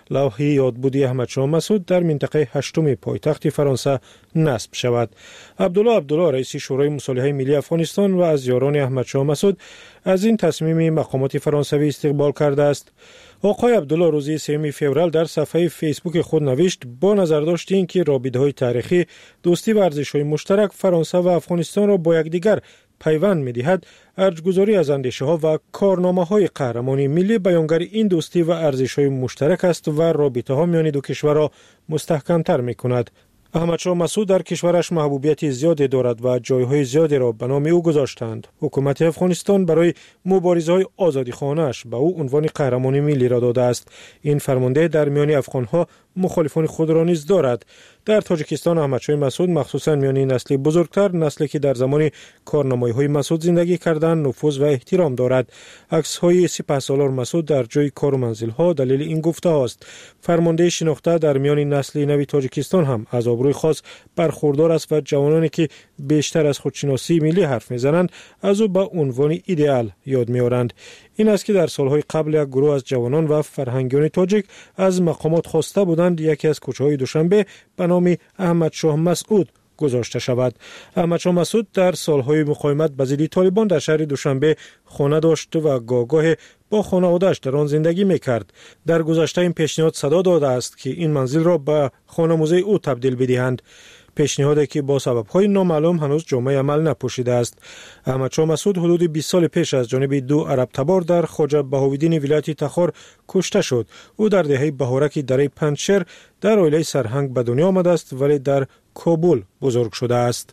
لوح یادبودی احمد شاه مسعود در منطقه هشتم پایتخت فرانسه نصب شود. عبدالله رئیس شورای مصالحه ملی افغانستان و از یاران احمد شاه مسعود از این تصمیم مقامات فرانسوی استقبال کرده است. آقای عبدالله روز 3 فوریه در صفحه فیسبوک خود نوشت با نظر داشت اینکه رابطه‌های تاریخی، دوستی و ارزش‌های مشترک فرانسه و افغانستان را با یکدیگر پیوند می‌دهد، ارجگذاری از اندیشه‌ها و کارنامه‌های قهرمانی ملی بیانگر این دوستی و ارزش‌های مشترک است و رابطه‌ها میان دو کشور را مستحکم‌تر می‌کند. احمد شاه مسعود در کشورش محبوبیت زیادی دارد و جایهای زیادی را به نام او گذاشتند. حکومت افغانستان برای مبارزه‌های آزادیخواهانه‌اش به او عنوان قهرمان ملی را داده است. این فرمانده در میان افغان‌ها مخالفان خود را نیز دارد. در تاجیکستان احمد شاه مسعود مخصوصا میان نسل بزرگتر، نسلی که در زمان کارنامه‌های مسعود زندگی کردند، نفوذ و احترام دارد. عکس‌های سپهسالار مسعود در جای کار و منزل‌ها دلیل این گفته است. فرمانده شناخته در میان نسل نوی تاجیکستان هم از آبروی خاص برخوردار است و جوانانی که بیشتر از خودشناسی ملی حرف می‌زنند از او به عنوان ایدئال یاد می‌آورند. این است که در سالهای قبل یک گروه از جوانان و فرهنگیان تاجیک از مقامات خواسته بودند یکی از کوچه‌های دوشنبه به نام احمد شاه مسعود گذاشته شود. احمد شاه مسعود در سالهای مقاومت به ضد طالبان در شهر دوشنبه خانه داشت و گاه با خانواده‌اش در آن زندگی می‌کرد. در گذشته این پیشنهاد صدا داده است که این منزل را به خانه‌موزه او تبدیل بدهند. پیشنهادی که با سبب‌های نامعلوم هنوز جامعه عمل نپوشیده است. احمد شاه مسعود حدود 20 سال پیش از جانب دو عرب تبار در خواجه بهاوالدین ولایت تخار کشته شد. او در دهه بهارک دره پنجشیر در عائله سرهنگ به دنیا آمده است ولی در کابل بزرگ شده است.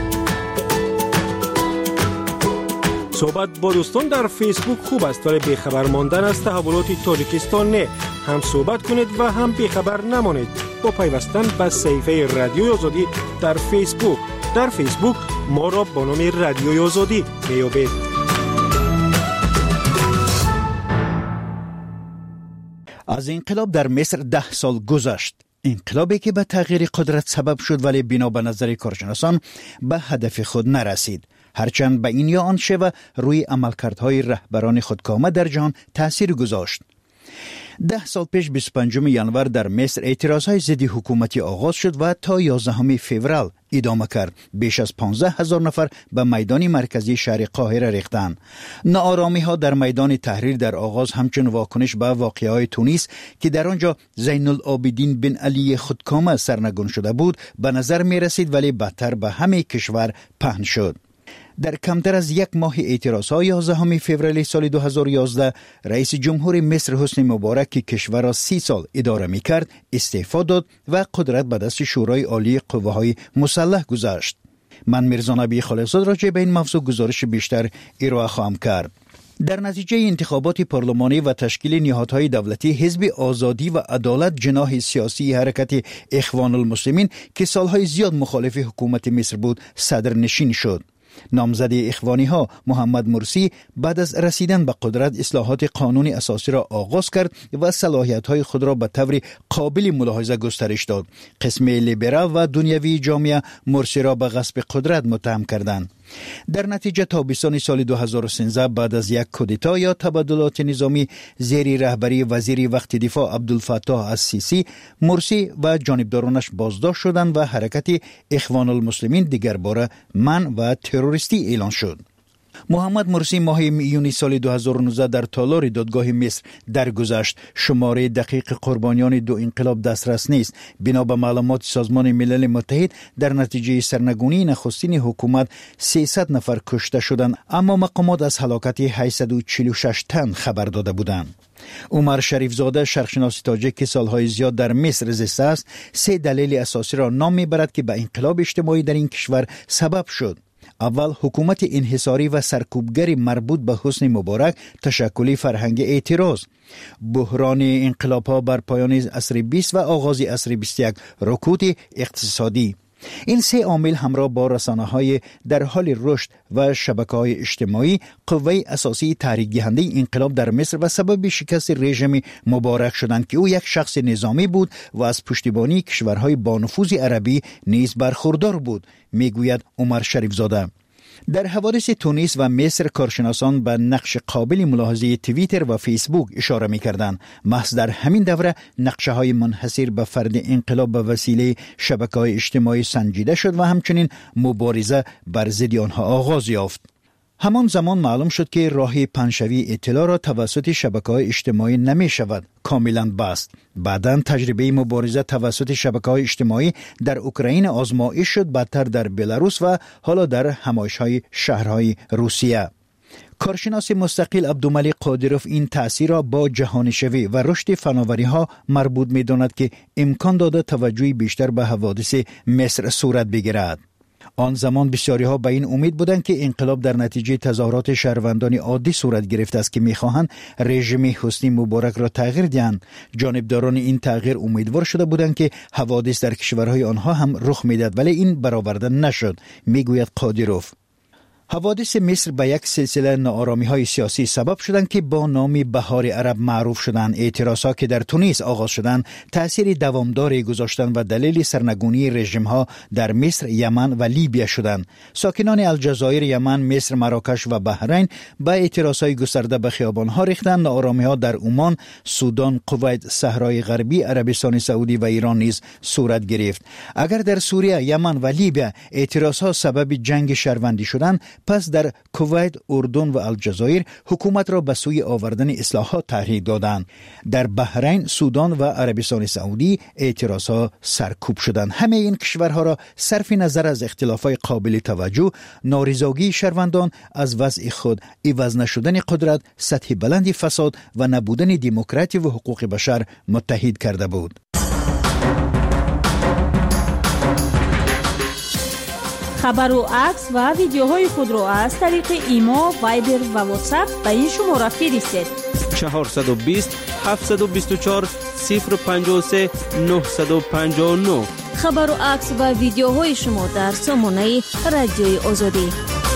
صحبت با دوستان در فیسبوک خوب است ولی بیخبر ماندن از تحولات تاجیکستان نه. هم صحبت کنید و هم بیخبر نمانید با پیوستن به صفحه رادیوی آزادی در فیسبوک. در فیسبوک ما را با نام رادیوی آزادی میابید. از انقلاب در مصر 10 سال گذشت. انقلابی که به تغییر قدرت سبب شد ولی بنا به نظر کارشناسان به هدف خود نرسید. هرچند به این یا آن شیوه روی عملکردهای رهبران خودکامه در جهان تأثیر گذاشت. 10 سال پیش 25 ینور در مصر اعتراضهای ضد حکومتی آغاز شد و تا 11 فوریه ادامه کرد. بیش از 15,000 نفر به میدان مرکزی شهر قاهره ریختند. ناآرامی ها در میدان تحریر در آغاز همچون واکنش به واقعه‌های تونس که در آنجا زین العابدین بن علی خودکامه سرنگون شده بود به نظر می رسید ولی بدتر به همه کشور پهن شد. در کمتر از یک ماه اعتراض‌ها 11 فوریه سال 2011 رئیس جمهور مصر حسنی مبارک که کشور را 30 سال اداره می‌کرد استعفا داد و قدرت به دست شورای عالی قوه‌های مسلح گذاشت. من میرزا نبی خالقزاد راجع به این موضوع گزارش بیشتر ارائه خواهم کرد. در نتیجه انتخابات پارلمانی و تشکیل نهادهای دولتی، حزب آزادی و عدالت جناح سیاسی حرکت اخوان المسلمین که سالهای زیاد مخالف حکومت مصر بود صدرنشین شد. نامزد اخوانی ها محمد مرسی بعد از رسیدن به قدرت اصلاحات قانون اساسی را آغاز کرد و صلاحیت های خود را به طور قابل ملاحظه گسترش داد. قسم لیبرال و دنیوی جامعه مرسی را به غصب قدرت متهم کردند. در نتیجه تابستان سال 2013 بعد از یک کودتا یا تبادلات نظامی زیر رهبری وزیر وقت دفاع عبدالفتاح السیسی، مرسی و جانبدارانش بازداشت شدند و حرکت اخوان المسلمین دیگر باره منع و تروریستی اعلان شد. محمد مرسی ماه میون سال 2019 در تالار دادگاه مصر درگذشت. شماره دقیق قربانیان دو انقلاب دسترس نیست. بنا به معلومات سازمان ملل متحد در نتیجه سرنگونی نخستین حکومت 300 نفر کشته شدند، اما مقامات از هلاکت 846 تن خبر داده بودند. عمر شریفزاده شرقشناس تاجیک که سالهای زیاد در مصر زیسته است 3 دلیل اساسی را نام میبرد که به انقلاب اجتماعی در این کشور سبب شد. اول، حکومت انحصاری و سرکوبگری مربوط به حسنی مبارک، تشکل فرهنگ اعتراض، بحران انقلاب‌ها بر پایان عصر 20 و آغاز عصر 21، رکود اقتصادی. این 3 عامل همراه با رسانه‌های در حال رشد و شبکه‌های اجتماعی قوه اساسی تحریک دهنده انقلاب در مصر و سبب شکست رژیم مبارک شدند که او یک شخص نظامی بود و از پشتیبانی کشورهای با نفوذ عربی نیز برخوردار بود، میگوید عمر شریفزاده. در حوادث تونس و مصر کارشناسان به نقش قابل ملاحظه توییتر و فیسبوک اشاره می‌کردند. محض در همین دوره نقشه‌های منحصر به فرد انقلاب به وسیله شبکه‌های اجتماعی سنجیده شد و همچنین مبارزه بر ضد آنها آغاز یافت. همان زمان معلوم شد که راه پنشوی اطلاع را توسط شبکه‌های اجتماعی نمی شود کاملا بست. بعداً تجربه مبارزه توسط شبکه‌های اجتماعی در اوکراین آزمایش شد، بعدتر در بلاروس و حالا در همایش‌های شهرهای روسیه. کارشناس مستقل عبدالملک قادروف این تأثیر را با جهانشوی و رشد فناوری‌ها مربوط می‌داند که امکان داده توجه بیشتر به حوادث مصر صورت بگیرد. آن زمان بسیاری‌ها به این امید بودند که انقلاب در نتیجه تظاهرات شهروندان عادی صورت گرفته است که می‌خواهند رژیم حسنی مبارک را تغییر دهند. جانبداران این تغییر امیدوار شده بودند که حوادث در کشورهای آنها هم رخ می‌دهد، ولی این برآورده نشد، میگوید قادروف. حوادث مصر به یک سلسله ناآرامی‌های سیاسی سبب شدند که با نام بهار عرب معروف شدند. اعتراضات که در تونس آغاز شدند تأثیر دوامداری گذاشتند و دلیل سرنگونی رژیم‌ها در مصر، یمن و لیبی شدند. ساکنان الجزایر، یمن، مصر، مراکش و بحرین با اعتراضات گسترده به خیابان‌ها ریختند. ناآرامی‌ها در عمان، سودان، کویت، صحرای غربی، عربستان سعودی و ایران نیز صورت گرفت. اگر در سوریه، یمن و لیبی اعتراضات سبب جنگ شهروندی شدند، پس در کویت، اردن و الجزایر حکومت را به سوی آوردن اصلاحات تحریک دادند. در بحرین، سودان و عربستان سعودی اعتراضات سرکوب شدند. همه این کشورها را صرف نظر از اختلافات قابل توجه، نارضایتی شهروندان از وضع خود، عوض نشدن قدرت، سطح بلند فساد و نبودن دموکراسی و حقوق بشر متحد کرده بود. خبر و عکس و ویدیوهای خود را از طریق ایما، وایبر و واتساپ به این شماره فرستید: 420 724 053 959. خبر و عکس و ویدیوهای شما در سامانه رادیوی آزادی.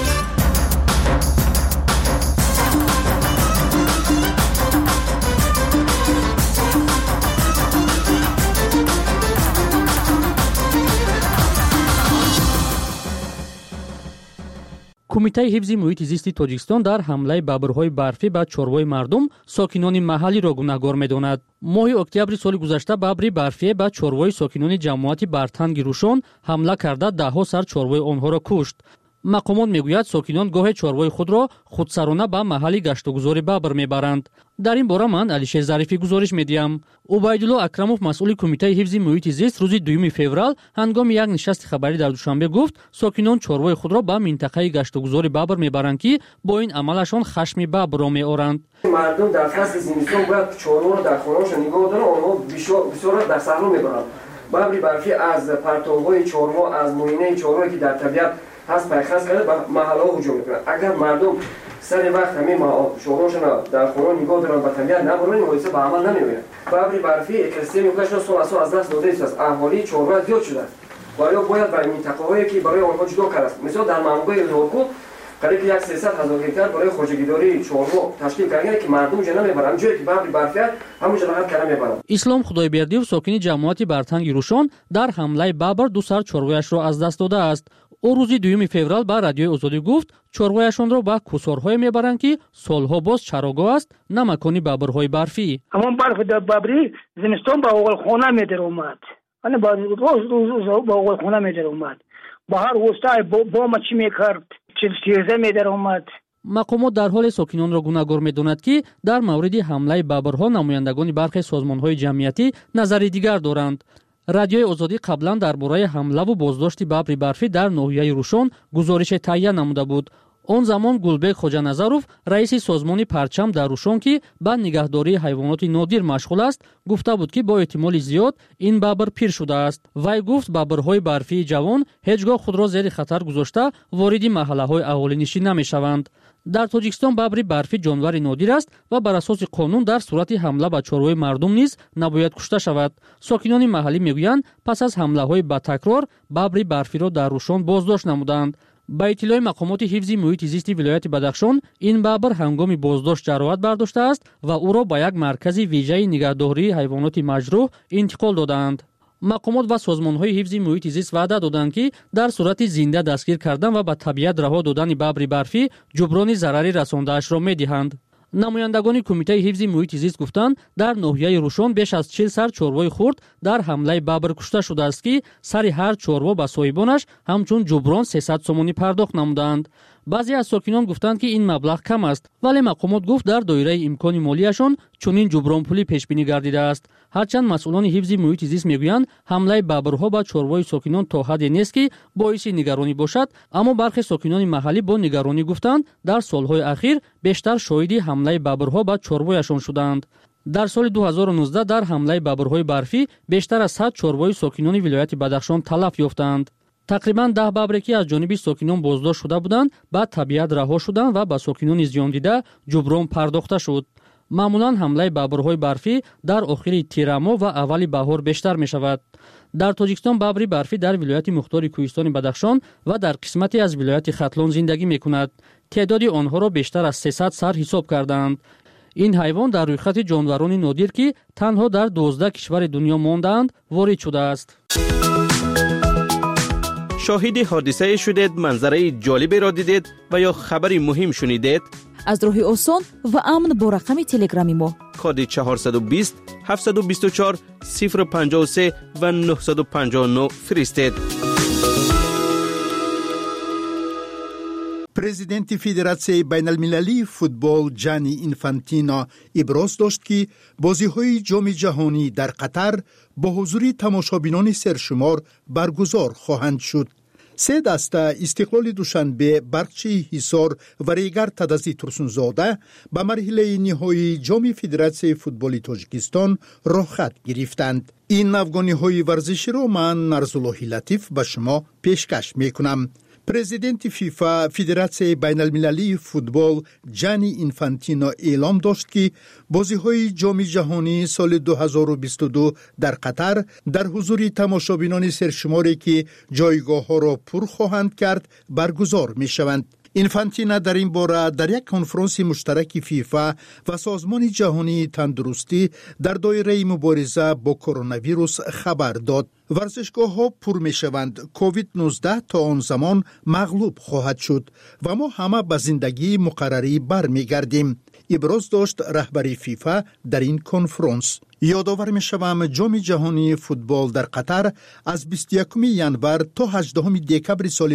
کمیته حفظ محیط زیست تاجیکستان در حمله ببرهای برفی به چاروای مردم ساکنان محلی را گناهکار می‌داند. ماه اکتبر سال گذشته ببری برفی به چاروای ساکنان جماعت برتنگ روشن حمله کرده ده‌ها سر چاروای آنها را کشت. مقامات میگوید ساکنان گاه چاروای خود را خودسرانه به محل گشتگذاری ببر میبرند. در این باره من علیشیر ظریفی گزارش میدیم. عبیدالله اکرموف مسئول کمیته حفظ محیط زیست روز 2 فوریه هنگام یک نشست خبری در دوشنبه گفت ساکنان چاروای خود را به منطقه گشتگذاری ببر میبرند که با این عملشان خشم ببر را میآورند. مردم در فصل زمستان باید چاروا را در خانه‌شان نگاه دارند، آنها بسیار در صحرا میبرند. ببری برفی از پرتوهای چاروا، از موینه چاروا که در طبیعت هست پیخست کرده به محله‌ها هجوم میکنند. اگر مردم سر وقت همین شغلشون در خونه نگاه دارن به طبیعت نبرن، این حادثه به عمل نمیآید. ببری برفی اکسیستم میکنه سال از دست داده است. اهالی چاروا زیاد شده. باید برای منطقه‌هایی که برای آنها جدا کرده است. مثلا در منطقه لورکو قریب 1,300,000 هکتار برای خودجگیداری چاروا تشکیل کردن که مردم جنا میبرن. جایی که ببری برفی همونجا راحت کردن میبرن. اسلام خدایبردیو ساکن جماعت برتنگ روشن در حمله ببر دو سر چارواش را از دست داده است. او روز 2 فوریه با رادیوی آزادی گفت چارواهایشان را به کوسارهای میبرند که سالها باز چراگاه است، نه مکانی ببرهای برفی. همون برف در ببری زمستان با اول خانه میدر اومد. آن با روز با اول خانه میدر اومد. بهار وسطای بام چی میکرد؟ چیزه میدر اومد. مقامات در حال ساکنان را گناهکار می‌دانند که در مورد حمله ببرها نمایندگان برخی سازمان‌های جمعیتی نظر دیگر دارند. رادیوی آزادی قبلا درباره حمله و بازداشت ببر برفی در ناحیه روشن گزارش تهیه نموده بود. آن زمان گلبک خوجانظروف رئیس سازمان پرچم در روشن که به نگهداری حیوانات نادر مشغول است گفته بود که با احتمال زیاد این ببر پیر شده است. وی گفت ببرهای برفی جوان هیچگاه خود را زیر خطر گذاشته وارد محله‌های اهالینشین نمی‌شوند. در تاجیکستان ببر برفی جانور نادر است و بر اساس قانون در صورت حمله به چاروای مردم نیز نباید کشته شود. ساکنان محلی میگویند پس از حمله‌های با تکرار ببر برفی را در روشن بازداشت نمودند. با اطلاع مقامات حفظ محیط زیست ولایت بدخشان این ببر هنگام بازداشت جراحت برداشته است و او را به یک مرکز ویژه نگهداری حیوانات مجروح انتقال دادند. мақомот ва созмонҳои ҳифзи муҳити зист ваъда доданд, ки дар сурати зинда дастгир кардан ва ба табиат раҳо додани бабри барфӣ ҷуброни зарари расондаашро медиҳанд. намояндагони кумитаи ҳифзи муҳити зист гуфтанд, дар ноҳияи Рушон беш аз 40 сар чорвои хурд дар ҳамлаи бабр кушта шудааст, ки сари ҳар чорво ба соҳибонаш ҳамчун ҷуброн 300 сомонӣ пардохт намуданд. баъзе аз сокинон гуфтанд, ки ин маблағ кам аст, вале мақомот гуфт дар доираи имкони молияшон чунин ҷубронпулӣ пешбинӣ гардидааст. ҳарчанд масъулони ҳифзи муҳити зист мегӯянд, ҳамлаи бабрҳо ба чорвои сокинон то ҳадде нест, ки боиси нигаронӣ бошад, аммо бархе сокинони маҳаллӣ бо нигаронӣ гуфтанд, дар солҳои ахир бештар шоҳиди ҳамлаи бабрҳо ба чорвояшон шуданд. дар соли 2019 дар ҳамлаи бабрҳои барфӣ бештар аз 100 чорвои сокинони вилояти Бадахшон талаф ёфтанд. тақрибан 10 бабре, ки аз ҷониби сокинон боздошт шуда буданд, ба табиат раҳо шуданд ва ба сокинони зиёндида ҷуброн пардохта шуд. маъмулан ҳамлаи бабрҳои барфӣ дар охири тирамоҳ ва аввали баҳор бештар мешавад. дар Тоҷикистон бабри барфӣ дар вилояти мухтори Кӯҳистони Бадахшон ва дар қисмате аз вилояти Хатлон зиндагӣ мекунад. теъдоди онҳоро бештар аз 300 сар ҳисоб карданд. ин ҳайвон дар рӯйхати ҷонварони нодир, ки танҳо дар 12 кишвари дунё мондаанд, ворид шудааст. شاهد حادثه شدید، منظره جالبی را دیدید و یا خبری مهم شنیدید؟ از راه آسان و امن با رقم تلگرامی ما کد 420 724 053 و 959 فرستید. президенти Федератсияи байналмилалии футбол Ҷани Инфантино иброз дошт, ки бозиҳои ҷоми ҷаҳонӣ дар Қатар бо ҳузури тамошобинони сершумор баргузор хоҳанд шуд. се даста Истиқлоли Душанбе, Барқчии Ҳисор ва Регар Тадази Турсунзода ба марҳилаи ниҳоии ҷоми Федератсияи футболи Тоҷикистон роҳхат гирифтанд. ин афғониҳои варзиширо ман Нарзуллоҳи Латиф ба шумо пешкаш мекунам. президенти ФИФА Федератсияи байналмилалии футбол Ҷани Инфантино эълом дошт, ки бозиҳои ҷоми ҷаҳонии соли 2022 дар Қатар дар ҳузури тамошобинони сершуморе, ки ҷойгоҳҳоро пур хоҳанд кард, баргузор мешаванд. Инфантино дар ин бора дар як конфронси муштараки ФИФА ва Созмони ҷаҳонии тандурустӣ дар доираи мубориза бо коронавирус хабар дод. варзишгоҳҳо пур мешаванд, COVID-19 то он замон мағлуб хоҳад шуд ва мо ҳама ба зиндагии муқаррарӣ бармегардем, иброз дошт раҳбари ФИФА дар ин конфронс. ёдовар мешавам, ҷоми ҷаҳонии футбол дар Қатар аз 21 январ то 18 декабри соли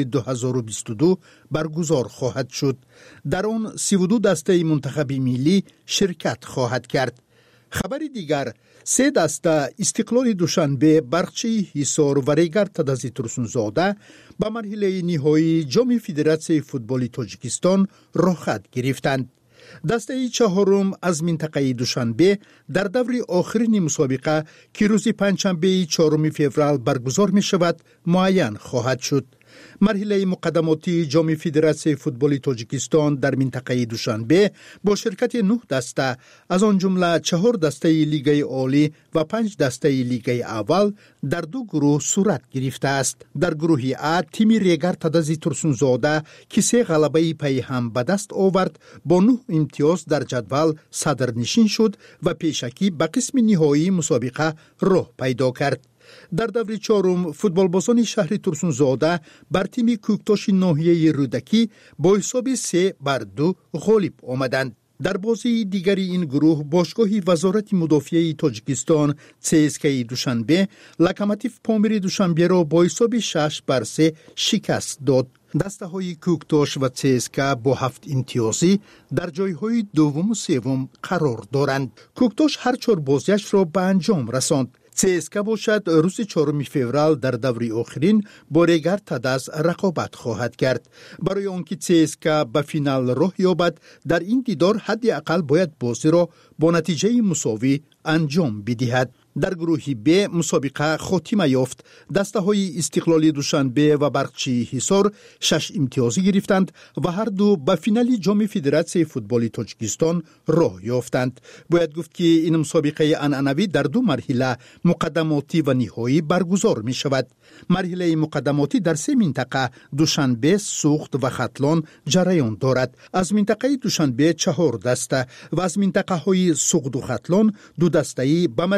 2022 баргузор хоҳад шуд. дар он 32 дастаи мунтахаби миллӣ ширкат хоҳад кард. хабари дигар, се даста Истиқлоли Душанбе, Барқчии Ҳисор ва Регар Тадази Турсунзода ба марҳилаи ниҳоии ҷоми Федератсияи футболи Тоҷикистон роҳхат гирифтанд. дастаи чаҳорум аз минтақаи Душанбе дар даври охирини мусобиқа, ки рӯзи панҷшанбеи 4 феврал баргузор мешавад, муайян хоҳад шуд. марҳилаи муқаддамотии ҷоми Федератсияи футболи Тоҷикистон дар минтақаи Душанбе бо ширкати 9 даста, аз он ҷумла 4 дастаи Лигаи Олӣ ва 5 дастаи Лигаи Аввал дар 2 гурӯҳ сурат гирифтааст. дар гурӯҳи А тими Регар Тадази Турсунзода, ки 3 ғалабаи пайҳам ба даст овард, бо 9 имтиёз дар ҷадвал садрнишин шуд ва пешакӣ ба қисми ниҳоии мусобиқа роҳ пайдо кард. дар даври чорум футболбозони шаҳри Турсунзода бар тими Кӯктоши ноҳияи Рӯдакӣ бо ҳисоби 3-2 ғолиб омаданд. дар бозии дигари ин гурӯҳ бошгоҳи Вазорати мудофиаи Тоҷикистон ЦСКаи Душанбе Локомотив Помири Душанберо бо ҳисоби 6-3 шикаст дод. дастаҳои Кӯктош ва ЦСКА бо 7 имтиёзӣ дар ҷойҳои дуввуму севум қарор доранд. Кӯктош ҳар 4 бозиашро ба анҷом расонд. ЦСКА бошад рӯзи 4 феврал дар даври охирин бо Регар Тадаз рақобат хоҳад кард. барои он ки ЦСКА ба финал роҳ ёбад, дар ин дидор ҳадди ақал бояд бозиро бо натиҷаи мусовӣ анҷом бидиҳад. дар гурӯҳи Б мусобиқа хотима ёфт. дастаҳои Истиқлоли Душанбе ва Барқчии Ҳисор 6 имтиёзӣ гирифтанд ва ҳар ду ба финали ҷоми Федератсияи футболи Тоҷикистон роҳ ёфтанд. бояд гуфт, ки ин мусобиқаи анъанавӣ дар 2 марҳила муқаддамотӣ ва ниҳоӣ баргузор мешавад. марҳилаи муқаддамотӣ дар 3 минтақа Душанбе, Суғд ва Хатлон ҷараён дорад. аз минтақаи Душанбе 4 даста ва аз минтақаҳои Суғду Хатлон 2 дастаи ба марҳилаи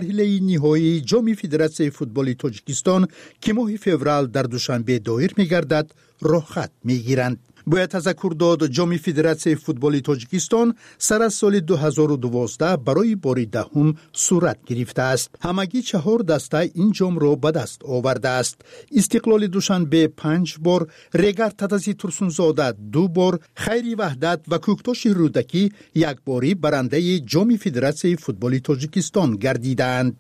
نهایی جام فدراسیون فوتبال تاجیکستان که ماه فوریه در دوشنبه دایر می‌گردد رخصت می‌گیرند. باید تذکر داد جام فدراسیون فوتبال تاجیکستان سر از سال 2012 برای بار دهم صورت گرفته است. همگی 4 دسته این جام را به دست آورده است. استقلال دوشنبه 5 بار، ریگر تتزی ترسونزاده 2 بار، خیری وحدت و کوکتاش رودکی 1 باری برنده جام فدراسیون فوتبال تاجیکستان گردیدند.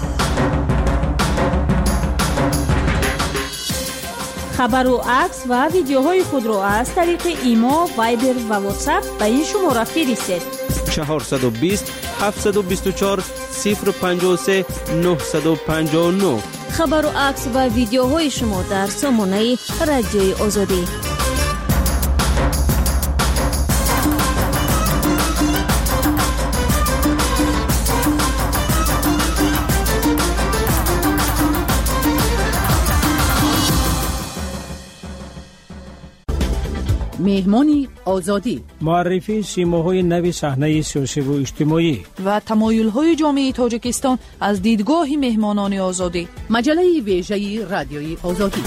خبر و عکس و ویدیوهای خود را از طریق ایما، وایبر و واتساپ به این شماره فرستید. 420 724 053 959. خبر و عکس و ویدیوهای شما در سامانه رادیوی آزادی. مهمانی آزادی، معرفی سیماهای نوی صحنه سیاسی و اجتماعی و تمایل‌های جامعه تاجیکستان از دیدگاه مهمانان آزادی. مجله ویژه رادیوی آزادی.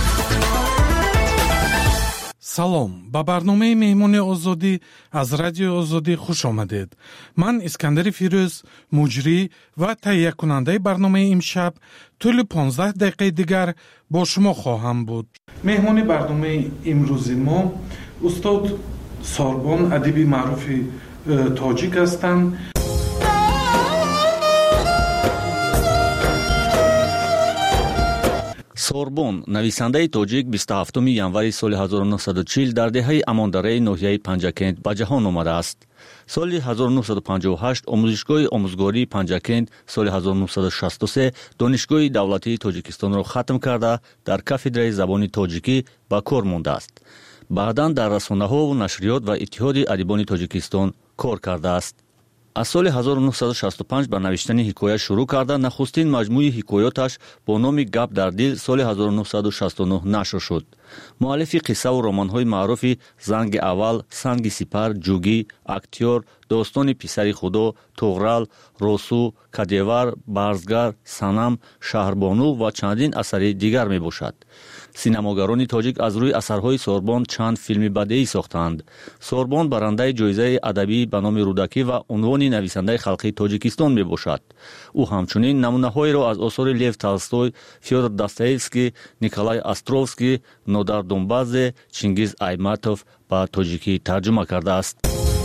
салом, ба барномаи меҳмони озодӣ аз радиои озодӣ хуш омадед. ман искандари фирӯз, муҷрӣ ва таҳиякунандаи барномаи имшаб тӯли 15 дақиқаи дигар бо шумо хоҳам буд. меҳмони барномаи имрӯзи мо устод Сорбон, адиби маъруфи тоҷик ҳастанд. Сорбон, нависандаи тоҷик 27 январи соли 1940 дар деҳаи Амондараи ноҳияи Панҷакент ба ҷаҳон омадааст. соли 1958 омӯзишгоҳи омӯзгории Панҷакент, соли 1963 донишгоҳи давлатии Тоҷикистонро хатм карда, дар кафедраи забони тоҷикӣ ба кор мондааст. баъдан дар расонаҳову нашриёт ва иттиҳоди адибони Тоҷикистон кор кардааст. аз соли 1965 ба навиштани ҳикоя шурӯъ карда, нахустин маҷмӯи ҳикоёташ бо номи «Гап дар дил» соли 1969 нашр шуд. муаллифи қиссаву романҳои маъруфи «Занги аввал», «Санги сипар», «Ҷугӣ», «Актёр», «Достони писари худо», «Туғрал», «Росу», «Кадевар», «Барзгар», «Санам», «Шаҳрбону» ва чандин асари дигар мебошад. синамогарони тоҷик аз рӯи асарҳои Сорбон чанд филми бадеӣ сохтаанд. Сорбон барандаи ҷоизаи адабӣ ба номи рӯдакӣ ва унвони нависандаи халқии Тоҷикистон мебошад. ӯ ҳамчунин намунаҳоеро аз осори Лев Толстой, Фёдор Достоевский, Николай Островский, Нодар Донбаззе, Чингиз Айматов ба тоҷикӣ тарҷума кардааст.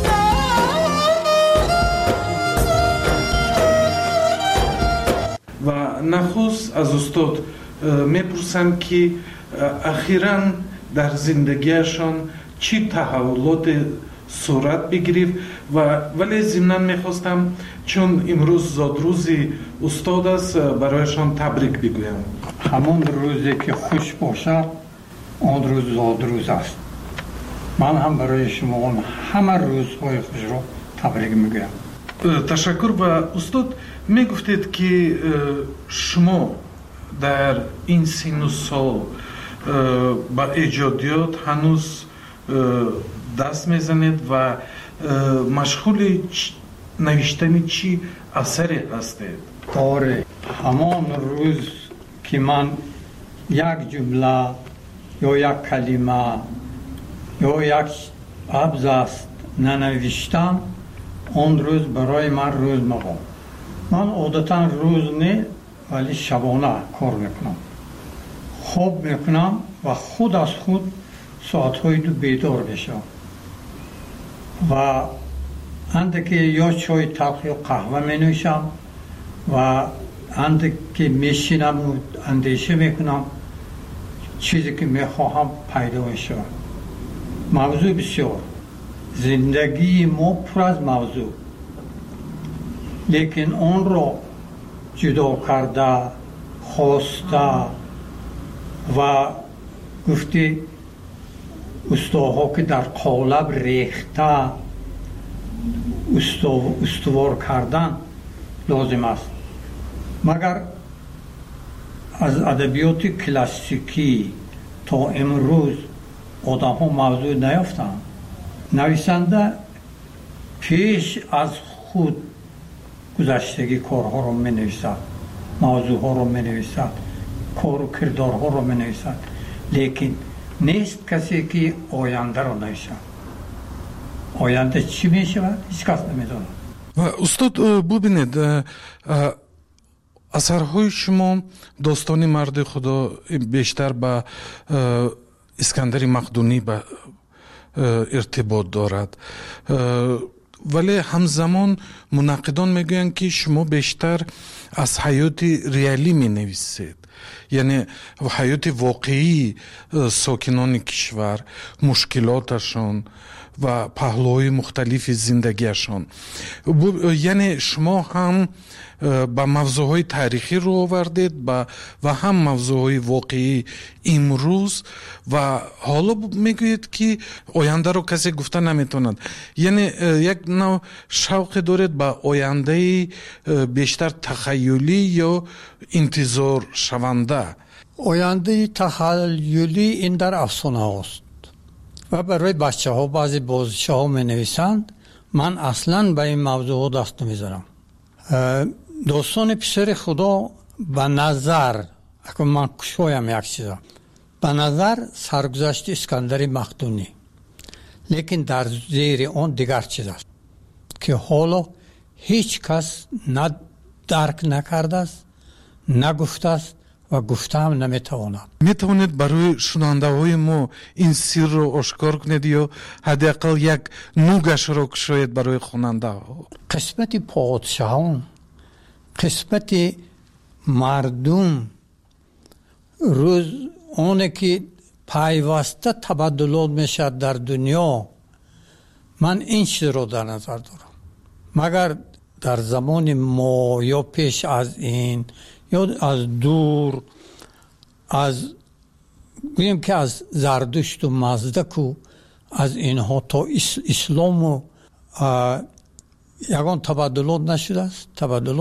ва нахуст аз устод мепурсам ки ахиран дар зиндагиашон чӣ таҳаввулоте сурат бигирифт вале зимнан мехостам, чун имрӯз зодрӯзи устод аст, барояшон табрик бигӯям. ҳамон рӯзе ки хуш бошад, он рӯз зодрӯз аст. ман ҳам барои шумо ҳама рӯзҳои хушро табрик мегӯям. ташаккур. ва устод мегуфтед ки шумо дар ин синну сол ба эҷодиёт ҳанӯз даст мезанед ва машғули навиштани чӣ асаре ҳастед? оре, ҳамон рӯз ки ман як ҷумла ё як калима ё як абзац нанавиштам, он рӯз барои ман рӯз мабод. ман одатан рӯз не, вале шабона кор мекунам. хоб мекунам ва худ аз худ соатҳои ду бедор мешавам ва анде ки ё чой талх ё қаҳва менӯшам ва анде ки мешинаму андеша мекунам, чизе ки мехоҳам пайдо мешавад. мавзӯъ бисёр, зиндагии мо пур аз мавзӯъ, лекин онро ҷудо карда, хоста ва гуфти устоҳо ки дар қолаб рехта устувор кардан лозим аст. магар аз адабиёти классикӣ то имрӯз одамҳо мавзӯъ наёфтанд. нависанда пеш аз худ гузаштагӣ корҳоро менависад. موضوع ها رو می نویسد، کار و کردار ها رو می نویسد، لیکن نیست کسی که آینده رو نویسد. آینده چی می شود؟ هیچ کس نمی داند. استاد ببینید، اثرهای شما داستان مرد خدا بیشتر به اسکندر مقدونی به ارتباط دارد، ولی همزمان منقدان میگویند که شما بیشتر از حیات ریالی می نویسید، یعنی حیات واقعی ساکنان کشور، مشکلاتشان و پهلوهای مختلف زندگیشان. یعنی شما هم با موضوعهای تاریخی رو آوردید و هم موضوعهای واقعی امروز، و حالا میگویید که آینده رو کسی گفته نمیتوند. یعنی یک نوع شوق دارید با آینده بیشتر تخیلی یا انتظار شونده؟ آینده تخیلی این در افسانه هاست و برای بچه ها بعضی بازیچه ها می نویسند. من اصلا به این موضوع دست نمیزنم. داستان پسر خدا به نظر، اگر من کشویم یک چیزا، به نظر سرگذشت اسکندر مقدونی، لیکن در زیر آن دیگر چیز است که حالا هیچ کس نه درک نکرده است، نگفته است و گفته هم نمیتواند. میتوانید برای شنونده های ما این سر رو آشکار کنید یا حداقل یک نوگش رو کشید برای خواننده ها؟ قسمت پادشاهان، قسمت مردم، روز اونه که پیوسته تبادلات میشد در دنیا، من این چیز رو در نظر دارم. مگر در زمان ما یا پیش از این یا از دور، از گویم که از زردشت و مزدک و از اینها تا اسلام و یگان تبادلات نشده است.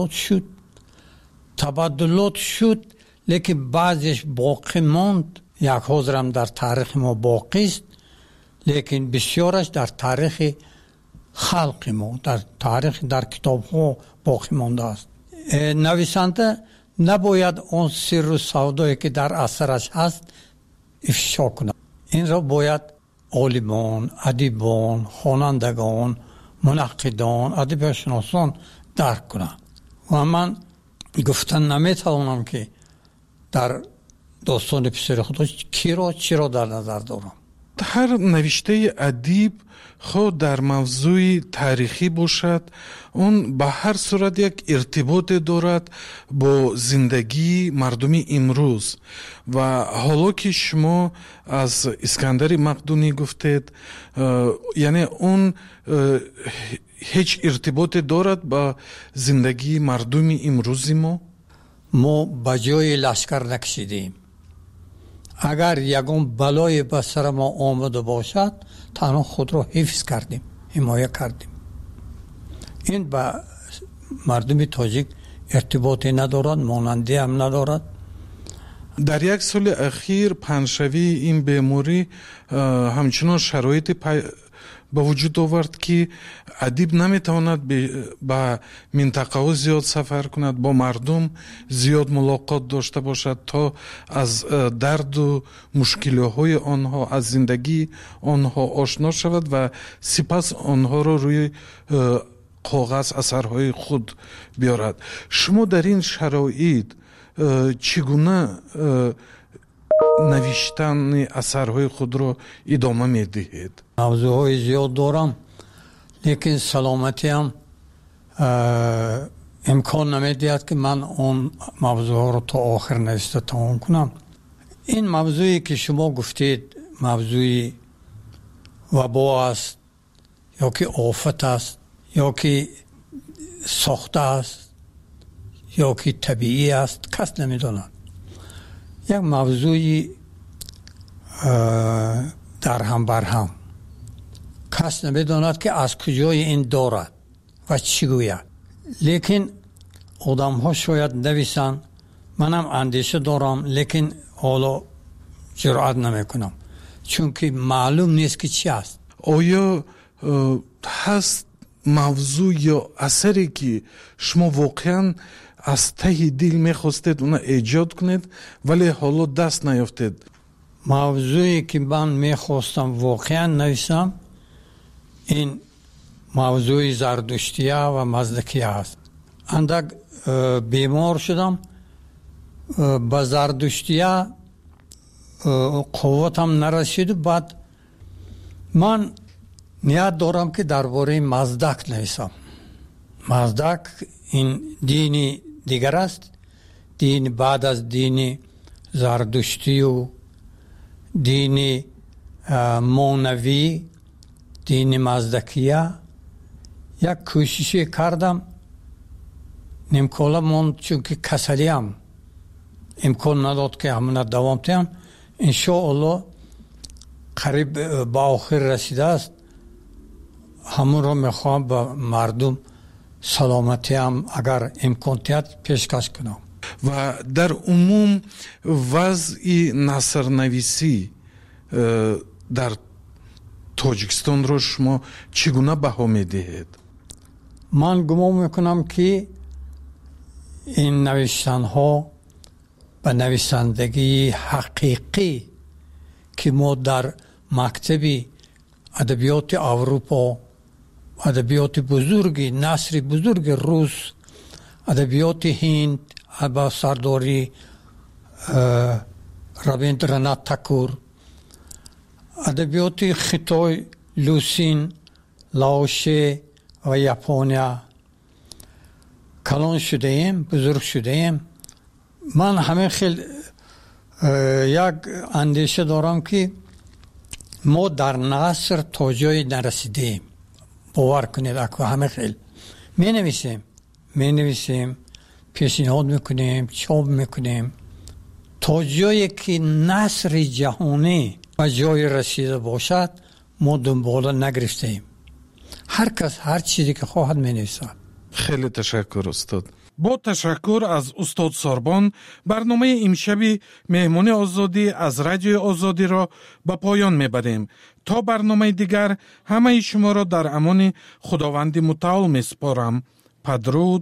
تبادلات شد لیکن بعضیش باقی ماند. یک حضرم در تاریخ ما باقی است، لیکن بسیارش در تاریخ خلق ما، در تاریخ، در کتاب ها باقی مانده است. نویسنده نباید اون سر و سودایی که در اثرش هست افشا کنه. این را باید عالمان، ادیبان، خوانندگان، منقدان، ادبیاتشناسان درک کنند. و من گفتن نمیتوانم که در داستان پسر خدا چی را در نظر دارم. هر نوشته ادیب خود در موضوع تاریخی باشد، اون به هر صورت یک ارتباط دارد با زندگی مردمی امروز. و حالا که شما از اسکندر مقدونی گفتید، یعنی اون هیچ ارتباط دارد با زندگی مردمی امروزی ما به جای لشکر نکشیدیم. اگر یگان بلای به سر ما آمده باشد، تنها خود را حفظ کردیم، حمایه کردیم. این به مردم تاجیک ارتباطی ندارد، مانندی هم ندارد. در یک سال اخیر پنجشوی این بیماری همچنان شرایط به وجود آورد که ادیب نمیتواند به منطقه ها زیاد سفر کند، با مردم زیاد ملاقات داشته باشد تا از درد و مشکل‌های آنها، از زندگی آنها آشنا شود و سپس آنها را روی کاغذ اثرهای خود بیارد. شما در این شرایط چگونه نوشتن اثرهای خود را ادامه میدهید؟ موضوعهای زیاد دارم، لیکن سلامتی هم امکان نمیدهد که من اون موضوع را تا آخر نوشته تمام کنم. این موضوعی که شما گفتید موضوعی وبا است یا که آفت است یا که ساخته است یا که طبیعی است، کس نمیداند. یک موضوعی در هم بر هم، کس نمیداند که از کجای این دارد و چی گوید. لیکن آدم ها شاید نویسن، منم اندیشه دارم، لیکن حالا جرأت نمی کنم چون که معلوم نیست که چی است. آیا هست موضوع یا اثری که شما واقعا از ته دل میخواستید اونا ایجاد کنید ولی حالا دست نیافتید؟ موضوعی که من میخواستم واقعا نویسم این موضوع زردشتیه و مزدکیه است. اندک بیمار شدم، با زردشتیه قوتم نرسید. بعد من نیت دارم که درباره مزدک نویسم. مزدک این دینی دیگر است، دین بعد از دین زردشتی و دین مونوی، دین مزدکیه. یک کوششی کردم، نیمکولا من چون که کسلیم امکان نداد که همون دوام تیم. انشاءالله قریب با آخر رسیده است. همون رو میخوام به مردم سلامتی هم اگر امکانیت پیشکش کنم. و در عموم وضع نثرنویسی در تاجیکستان رو شما چگونه بها میدهید؟ من گمان میکنم که این نوشتن ها به نویسندگی حقیقی که ما در مکتب ادبیات اروپا، ادبیات بزرگی، نثر بزرگ روس، ادبیات هند با سرداری رابیندرانات تاکور، ادبیات خیتای لوسین، لاوشه و یاپونیا کلان شده ایم، بزرگ شده ایم. من همه خیلی یک اندیشه دارم که ما در نثر تا جای نرسیده ایم. باور کنید اکو همه خیلی می نویسیم، پیشنهاد میکنیم، چاپ میکنیم، تا جایی که نثر جهانی و جای رسیده باشد ما دنبال نگرفته ایم. هر کس هر چیزی که خواهد می نویسد. خیلی تشکر استاد. با تشکر از استاد ساربان برنامه امشبی مهمون آزادی از رادیو آزادی را به پایان میبریم. تا برنامه دیگر همه شما را در امان خداوند متعال میسپارم. بدرود.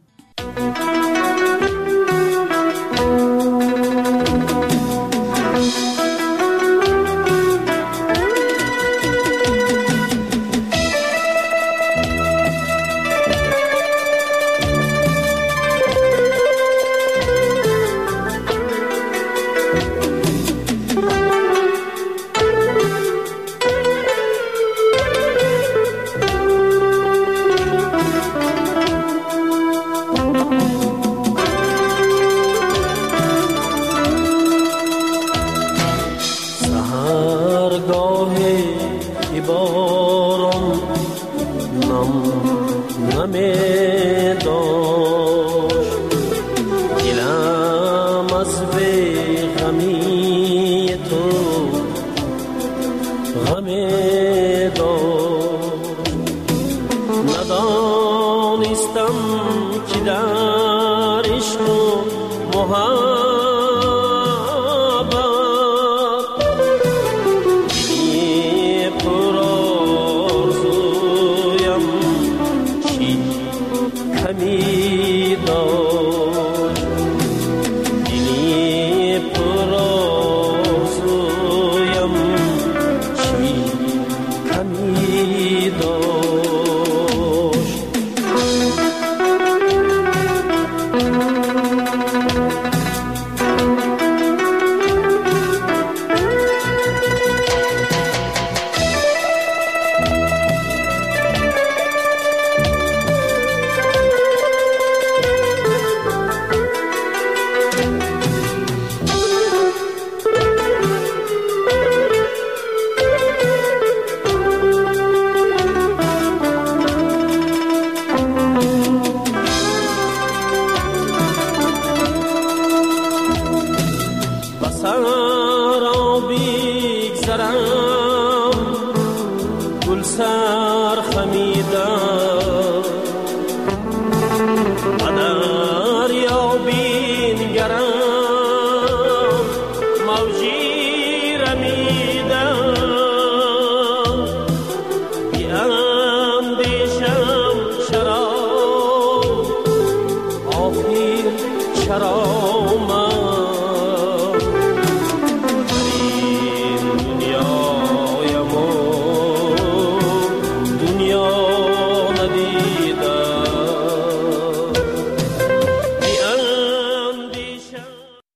سرا بیگذرم